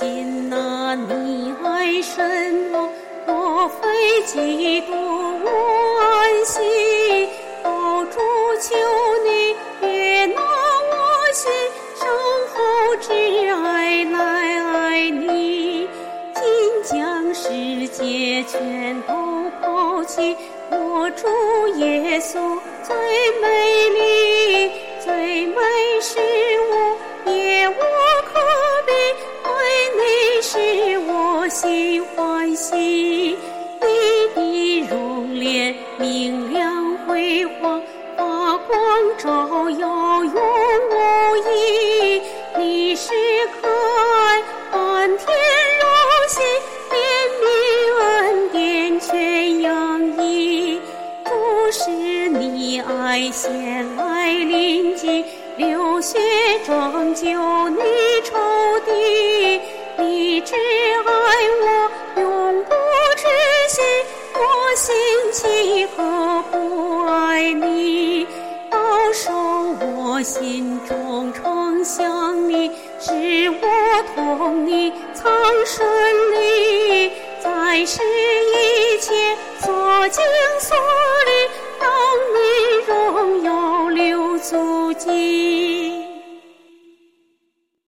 心啊，你爱神我，莫非嫉妒惋惜？哦，主求你悦纳我心，守候挚爱来爱你。今将世界全都抛弃，我主耶稣最美丽，最美是我，也无可比，爱你使我心欢喜。你的容脸明亮辉煌，发光照耀永无异。你是可爱满天荣幸，怜悯恩典全洋溢。主是你爱先来临近，流血拯救你仇敌。你只爱我永不止息，我心岂可不爱你？保守我心中常想你，使我同你曾顺利，在世一切